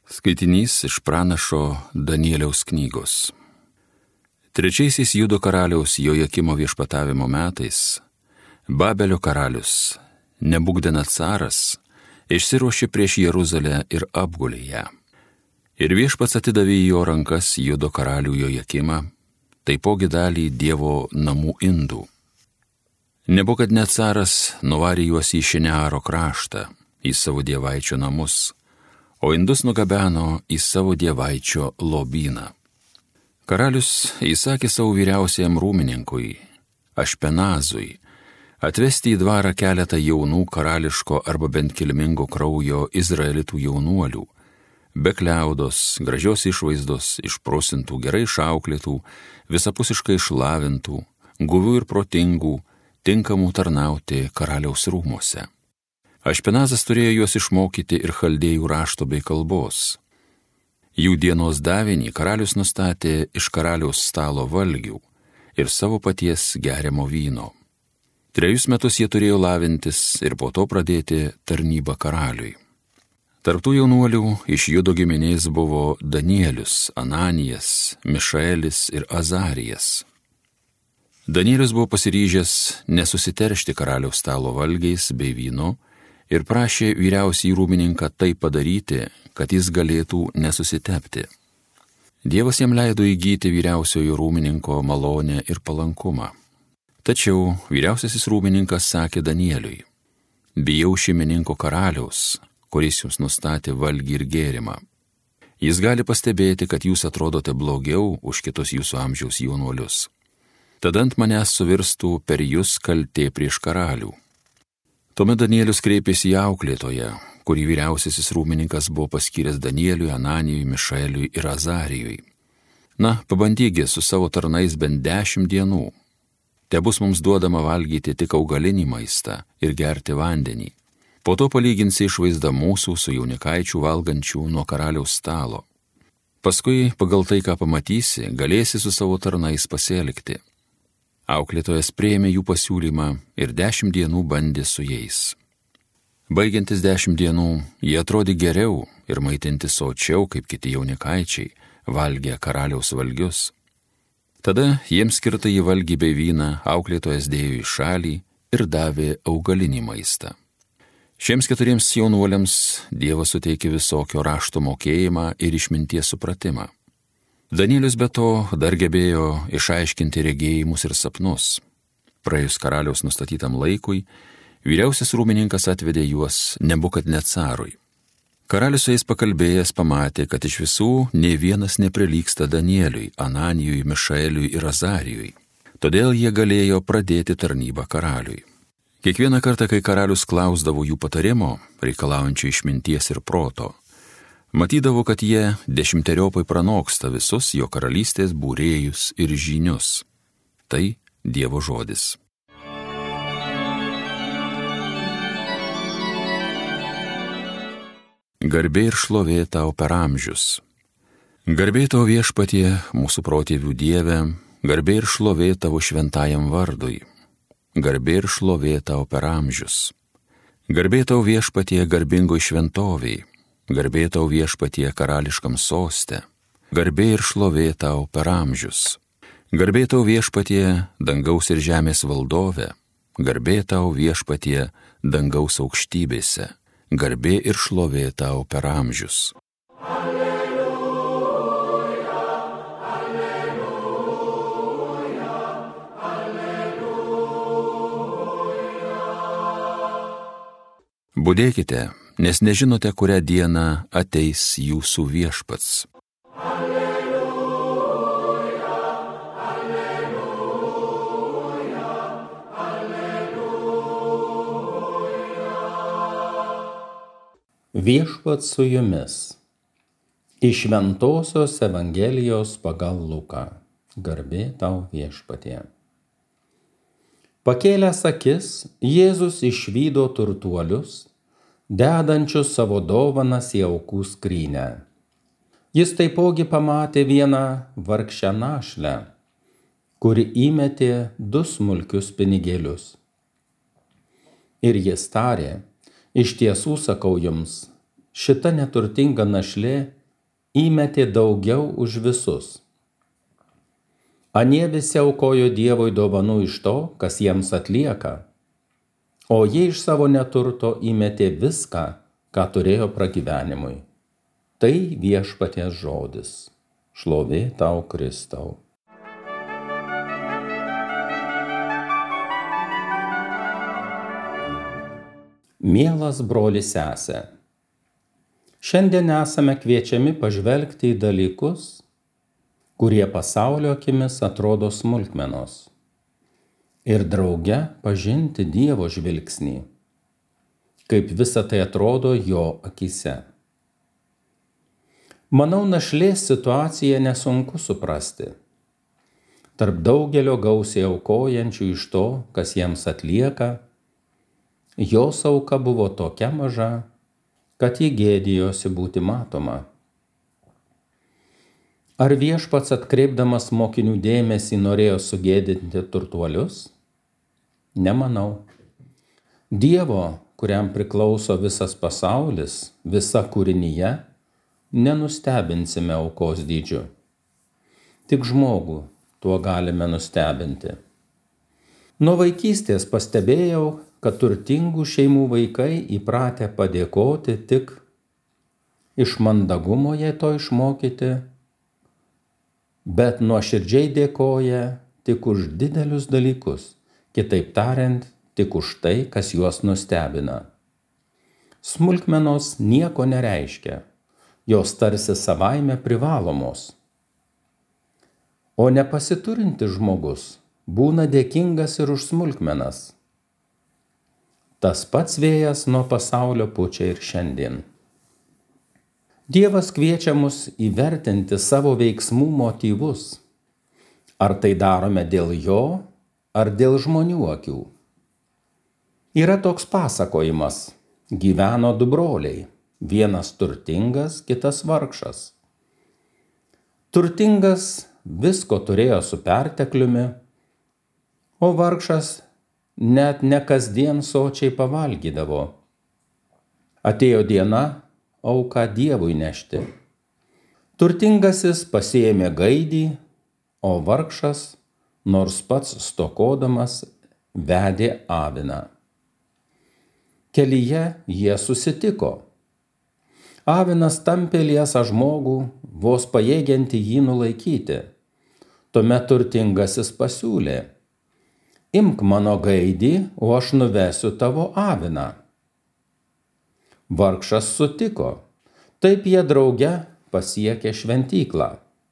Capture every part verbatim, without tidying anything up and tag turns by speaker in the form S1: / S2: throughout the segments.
S1: Skaitinys iš pranašo Danieliaus knygos. Trečiaisiais Judo karaliaus Jojakimo viešpatavimo metais Babelio karalius Nebukdenecaras išsiruošė prieš Jeruzalę ir apgulė ją. Ir viešpats atidavė į jo rankas Judo karalių Jojakimą, taipogi dalį Dievo namų indų. Nebukadnecaras nuvarė juos į Šinearo kraštą, į savo dievaičio namus, o indus nugabeno į savo dievaičio lobyną. Karalius įsakė savo vyriausiajam rūmininkui, Ašpenazui, atvesti į dvarą keletą jaunų karališko arba bent kilmingo kraujo izraelitų jaunuolių, be kliaudos, gražios išvaizdos, išprosintų, gerai išauklėtų, visapusiškai išlavintų, guvių ir protingų, tinkamų tarnauti karaliaus rūmuose. Ašpenazas turėjo juos išmokyti ir chaldėjų rašto bei kalbos. Jų dienos davinį karalius nustatė iš karaliaus stalo valgių ir savo paties geriamo vyno. Trejus metus jie turėjo lavintis ir po to pradėti tarnybą karaliui. Tarptų jaunuolių iš Judo giminės buvo Danielius, Ananijas, Mišaelis ir Azarijas. Danielius buvo pasiryžęs nesusiteršti karaliaus stalo valgiais bei vynu ir prašė vyriausiąjį rūmininką tai padaryti, kad jis galėtų nesusitepti. Dievas jam leido įgyti vyriausiojo rūmininko malonę ir palankumą. Tačiau vyriausiasis rūmininkas sakė Danieliui: bijau šeimininko karaliaus, kuris jums nustatė valgį ir gėrimą. Jis gali pastebėti, kad jūs atrodote blogiau už kitus jūsų amžiaus jaunuolius. Tada ant manęs suvirstų per jūs kaltė prieš karalių. Tuomet Danielius kreipėsi į auklėtoją, kurį vyriausiasis rūmininkas buvo paskyręs Danieliui, Ananijui, Mišaeliui ir Azarijui. Na, pabandykite su savo tarnais bent dešimt dienų. Te bus mums duodama valgyti tik augalinį maistą ir gerti vandenį. Po to palyginsi išvaizdą mūsų su jaunikaičių valgančių nuo karaliaus stalo. Paskui, pagal tai, ką pamatysi, galėsi su savo tarnais pasielgti. Auklėtojas priėmė jų pasiūlymą ir dešimt dienų bandė su jais. Baigiantis dešimt dienų, jie atrodė geriau ir maitinti sočiau, kaip kiti jaunikaičiai, valgė karaliaus valgius. Tada jiems skirtą į valgį bei vyną auklėtojas dėjo į šalį ir davė augalinį maistą. Šiems keturiems jaunuoliams Dievas suteikė visokio rašto mokėjimą ir išminties supratimą. Danielius be to dar gebėjo išaiškinti regėjimus ir sapnus. Praėjus karaliaus nustatytam laikui, vyriausias rūmininkas atvedė juos Nebukadnecarui. Karalius su jais pakalbėjęs pamatė, kad iš visų nė vienas neprilygsta Danieliui, Ananijui, Mišaeliui ir Azarijui. Todėl jie galėjo pradėti tarnybą karaliui. Kiekvieną kartą, kai karalius klausdavo jų patarimo, reikalaujančio išminties ir proto, matydavo, kad jie dešimteriopai pranoksta visus jo karalystės būrėjus ir žynius. Tai Dievo žodis. Garbė ir šlovė tau per amžius. Garbė tau viešpatie, mūsų protėvių Dieve, garbė ir šlovė tavo šventajam vardui. Garbė ir šlovė tau per amžius. Garbė tau viešpatie garbingoj šventoviai. Garbė tau viešpatie karališkam soste, garbė ir šlovė tau per amžius. Garbė tau viešpatie dangaus ir žemės valdove, garbė tau viešpatie dangaus aukštybėse, garbė ir šlovė tau per amžius. Alleluja, alleluja, alleluja. Budėkite, nes nežinote, kurią dieną ateis jūsų viešpats. Alleluja, alleluja, alleluja.
S2: Viešpats su jumis. Iš Šventosios Evangelijos pagal Luką. Garbė tau viešpatie. Pakėlęs akis, Jėzus išvydo turtuolius, dedančius savo dovanas į aukų skrynę. Jis taipogi pamatė vieną vargšę našlę, kuri įmetė du smulkius pinigėlius. Ir jis tarė: iš tiesų sakau jums, šita neturtinga našlė įmetė daugiau už visus. Anie visi aukojo Dievui dovanų iš to, kas jiems atlieka, o jie iš savo neturto įmetė viską, ką turėjo pragyvenimui. Tai Viešpaties žodis. Šlovė tau, Kristau. Mielas brolis sesė, šiandien esame kviečiami pažvelgti į dalykus, kurie pasaulio akimis atrodo smulkmenos, ir drauge pažinti Dievo žvilgsnį, kaip visa tai atrodo jo akyse. Manau, našlės situaciją nesunku suprasti. Tarp daugelio gausiai aukojančių iš to, kas jiems atlieka, jos auka buvo tokia maža, kad ji gėdijosi būti matoma. Ar Viešpats atkreipdamas mokinių dėmesį norėjo sugėdinti turtuolius? Nemanau. Dievo, kuriam priklauso visas pasaulis, visa kūrinyje, nenustebinsime aukos dydžiu. Tik žmogų tuo galime nustebinti. Nuo vaikystės pastebėjau, kad turtingų šeimų vaikai įpratę padėkoti tik iš mandagumo jei to išmokyti, bet nuoširdžiai dėkoja tik už didelius dalykus, kitaip tariant, tik už tai, kas juos nustebina. Smulkmenos nieko nereiškia, jos tarsi savaime privalomos. O nepasiturintis žmogus būna dėkingas ir už smulkmenas. Tas pats vėjas nuo pasaulio pučia ir šiandien. Dievas kviečia mus įvertinti savo veiksmų motyvus. Ar tai darome dėl jo, ar dėl žmonių akių. Yra toks pasakojimas. Gyveno du broliai. Vienas turtingas, kitas vargšas. Turtingas visko turėjo su pertekliumi, o vargšas net ne kasdien sočiai pavalgydavo. Atėjo diena auką Dievui nešti. Turtingasis pasiėmė gaidį, o vargšas, nors pats stokodamas, vedė aviną. Kelyje jie susitiko. Avinas tampė liesą žmogų, vos pajėgiantį jį nulaikyti. Tuomet turtingasis pasiūlė: imk mano gaidį, o aš nuvesiu tavo aviną. Vargšas sutiko. Taip jie drauge pasiekė šventyklą.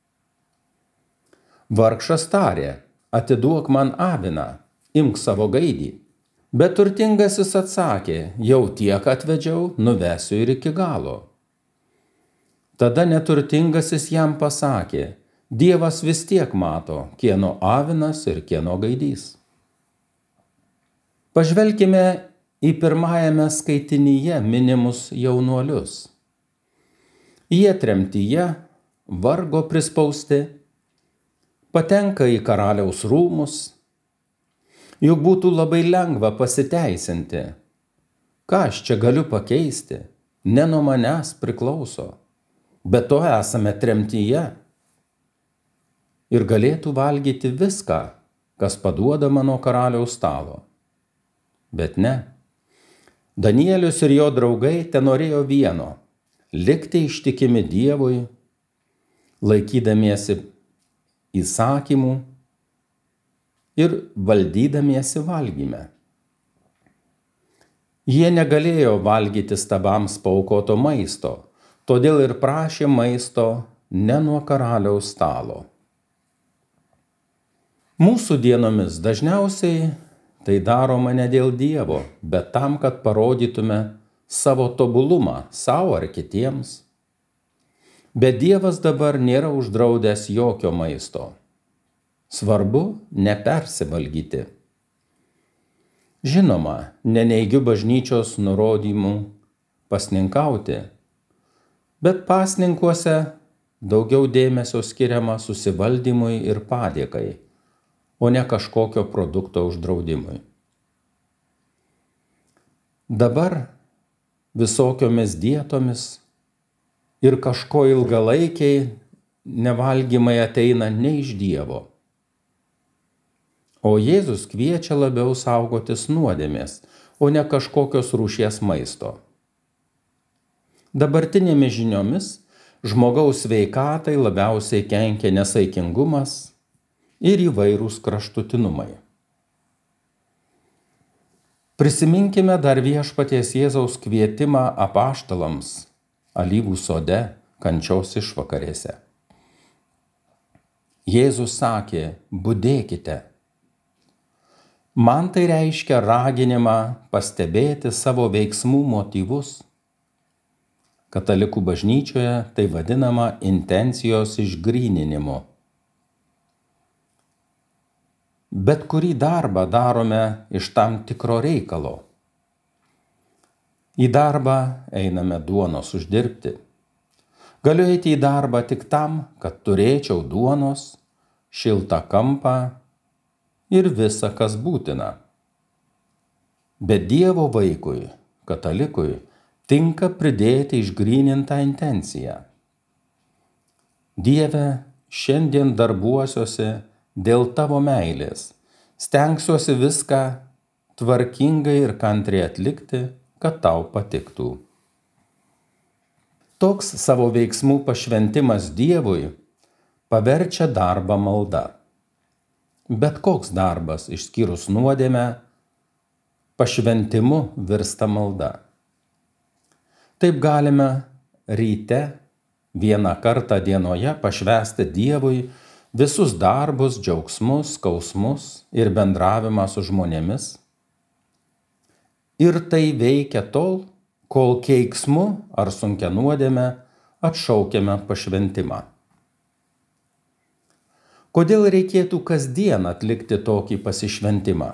S2: Vargšas tarė: atiduok man aviną, imk savo gaidį. Bet turtingasis atsakė: jau tiek atvedžiau, nuvesiu ir iki galo. Tada neturtingasis jam pasakė: Dievas vis tiek mato, kieno avinas ir kieno gaidys. Pažvelkime į pirmajame skaitinyje minimus jaunuolius. Jie tremtyje, vargo prispausti, patenka į karaliaus rūmus. Juk būtų labai lengva pasiteisinti. Ką aš čia galiu pakeisti? Ne nuo manęs priklauso. Be to esame tremtyje. Ir galėtų valgyti viską, kas paduodama nuo karaliaus stalo. Bet ne. Danielius ir jo draugai tenorėjo vieno – likti ištikimi Dievui, laikydamiesi įsakymų ir valdydamiesi valgyme. Jie negalėjo valgyti stabams paaukoto maisto, todėl ir prašė maisto ne nuo karaliaus stalo. Mūsų dienomis dažniausiai tai daroma ne dėl Dievo, bet tam, kad parodytume savo tobulumą savo ar kitiems. Bet Dievas dabar nėra uždraudęs jokio maisto. Svarbu nepersivalgyti. Žinoma, neneigiu bažnyčios nurodymų pasninkauti, bet pasninkuose daugiau dėmesio skiriama susivaldymui ir padėkai, o ne kažkokio produkto uždraudimui. Dabar visokiomis dietomis ir kažko ilgalaikiai nevalgymai ateina ne iš Dievo. O Jėzus kviečia labiau saugotis nuodėmės, o ne kažkokios rūšies maisto. Dabartinėmis žiniomis žmogaus sveikatai labiausiai kenkia nesaikingumas ir įvairūs kraštutinumai. Prisiminkime dar Viešpaties Jėzaus kvietimą apaštalams alyvų sode kančios išvakarėse. Jėzus sakė: budėkite. Man tai reiškia raginimą pastebėti savo veiksmų motyvus. Katalikų bažnyčioje tai vadinama intencijos išgryninimu. Bet kurį darbą darome iš tam tikro reikalo. Į darbą einame duonos uždirbti. Galiu eiti į darbą tik tam, kad turėčiau duonos, šiltą kampą ir visa, kas būtina. Bet Dievo vaikui, katalikui, tinka pridėti išgrynintą intenciją. Dieve, šiandien darbuosiuosi dėl tavo meilės, stengsiuosi viską tvarkingai ir kantriai atlikti, kad tau patiktų. Toks savo veiksmų pašventimas Dievui paverčia darbą malda. Bet koks darbas, išskyrus nuodėmę, pašventimu virsta malda. Taip galime ryte vieną kartą dienoje pašvęsti Dievui visus darbus, džiaugsmus, skausmus ir bendravimą su žmonėmis. Ir tai veikia tol, kol keiksmu ar sunkia nuodėme atšaukiame pašventimą. Kodėl reikėtų kasdien atlikti tokį pasišventimą?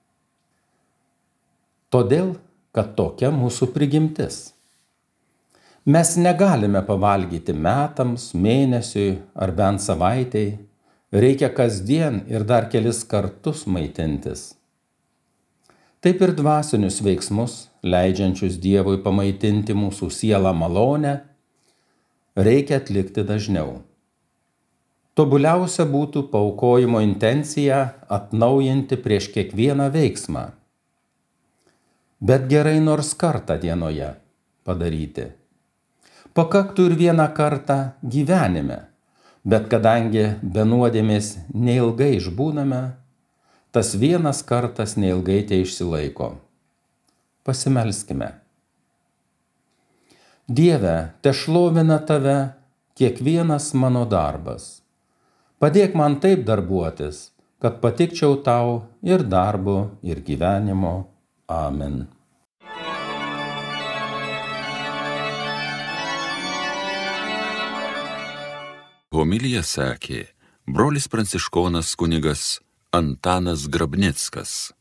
S2: Todėl, kad tokia mūsų prigimtis. Mes negalime pavalgyti metams, mėnesiui ar bent savaitei. Reikia kasdien ir dar kelis kartus maitintis. Taip ir dvasinius veiksmus, leidžiančius Dievui pamaitinti mūsų sielą malonę, reikia atlikti dažniau. Tobuliausia būtų paaukojimo intenciją atnaujinti prieš kiekvieną veiksmą. Bet gerai nors kartą dienoje padaryti. Pakaktų ir vieną kartą gyvenime, bet kadangi be nuodėmės neilgai išbūname, tas vienas kartas neilgai te išsilaiko. Pasimelskime. Dieve, tešlovina tave kiekvienas mano darbas. Padėk man taip darbuotis, kad patikčiau tau ir darbu, ir gyvenimo. Amen.
S1: Homiliją sakė brolis pranciškonas kunigas Antanas Grabnickas.